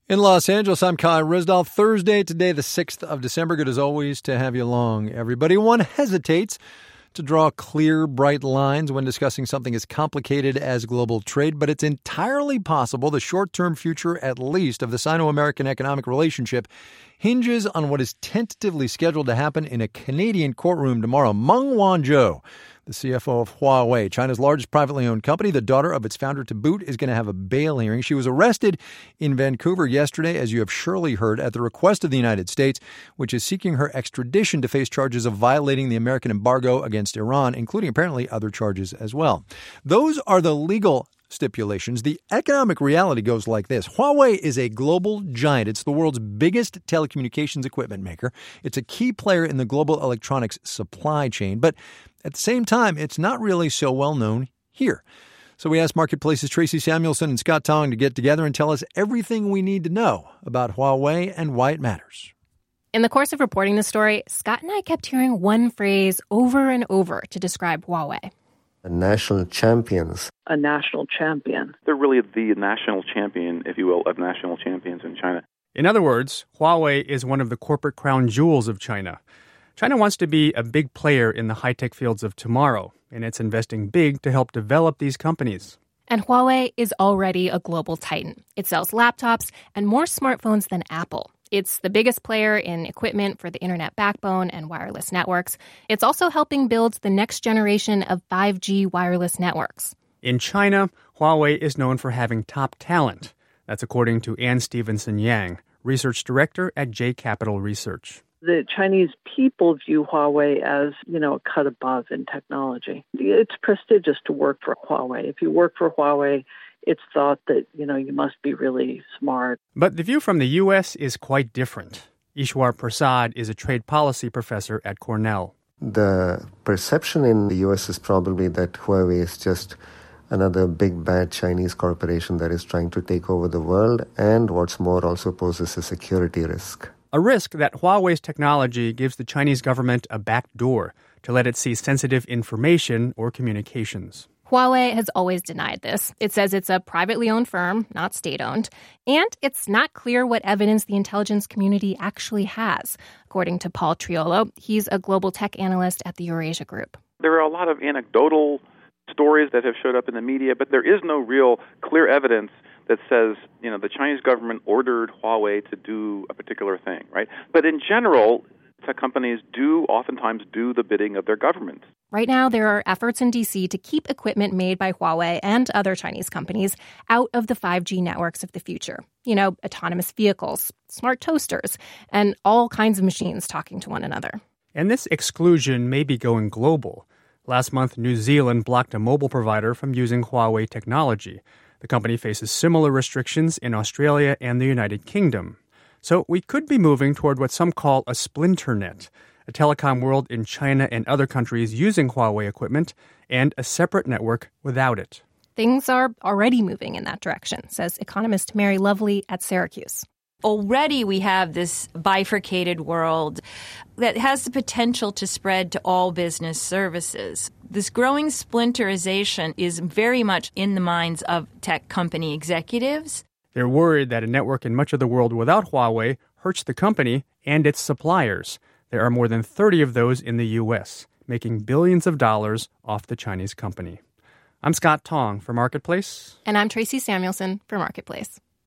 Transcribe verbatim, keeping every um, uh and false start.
In Los Angeles, I'm Kai Risdall. Thursday, today, the sixth of December. Good as always to have you along, everybody. One hesitates to draw clear, bright lines when discussing something as complicated as global trade, but it's entirely possible the short-term future, at least, of the Sino-American economic relationship hinges on what is tentatively scheduled to happen in a Canadian courtroom tomorrow. Meng Wanzhou, the C F O of Huawei, China's largest privately owned company, the daughter of its founder to boot, is going to have a bail hearing. She was arrested in Vancouver yesterday, as you have surely heard, at the request of the United States, which is seeking her extradition to face charges of violating the American embargo against Iran, including apparently other charges as well. Those are the legal stipulations. The economic reality goes like this. Huawei is a global giant. It's the world's biggest telecommunications equipment maker. It's a key player in the global electronics supply chain. But at the same time, it's not really so well known here. So we asked Marketplace's Tracy Samuelson and Scott Tong to get together and tell us everything we need to know about Huawei and why it matters. In the course of reporting this story, Scott and I kept hearing one phrase over and over to describe Huawei. National champions. A national champion. They're really the national champion, if you will, of national champions in China. In other words, Huawei is one of the corporate crown jewels of China. China wants to be a big player in the high-tech fields of tomorrow, and it's investing big to help develop these companies. And Huawei is already a global titan. It sells laptops and more smartphones than Apple. It's the biggest player in equipment for the internet backbone and wireless networks. It's also helping build the next generation of five G wireless networks. In China, Huawei is known for having top talent. That's according to Ann Stevenson Yang, research director at J Capital Research. The Chinese people view Huawei as, you know, a cut above in technology. It's prestigious to work for Huawei. If you work for Huawei, it's thought that, you know, you must be really smart. But the view from the U S is quite different. Ishwar Prasad is a trade policy professor at Cornell. The perception in the U S is probably that Huawei is just another big bad Chinese corporation that is trying to take over the world, and what's more, also poses a security risk. A risk that Huawei's technology gives the Chinese government a back door to let it see sensitive information or communications. Huawei has always denied this. It says it's a privately owned firm, not state-owned, and it's not clear what evidence the intelligence community actually has. According to Paul Triolo, he's a global tech analyst at the Eurasia Group. There are a lot of anecdotal stories that have showed up in the media, but there is no real clear evidence that says, you know, the Chinese government ordered Huawei to do a particular thing, right? But in general, tech companies do oftentimes do the bidding of their government. Right now, there are efforts in D C to keep equipment made by Huawei and other Chinese companies out of the five G networks of the future. You know, autonomous vehicles, smart toasters, and all kinds of machines talking to one another. And this exclusion may be going global. Last month, New Zealand blocked a mobile provider from using Huawei technology. The company faces similar restrictions in Australia and the United Kingdom. So we could be moving toward what some call a splinter net, a telecom world in China and other countries using Huawei equipment, and a separate network without it. Things are already moving in that direction, says economist Mary Lovely at Syracuse. Already we have this bifurcated world that has the potential to spread to all business services. This growing splinterization is very much in the minds of tech company executives. They're worried that a network in much of the world without Huawei hurts the company and its suppliers. There are more than thirty of those in the U S, making billions of dollars off the Chinese company. I'm Scott Tong for Marketplace. And I'm Tracy Samuelson for Marketplace.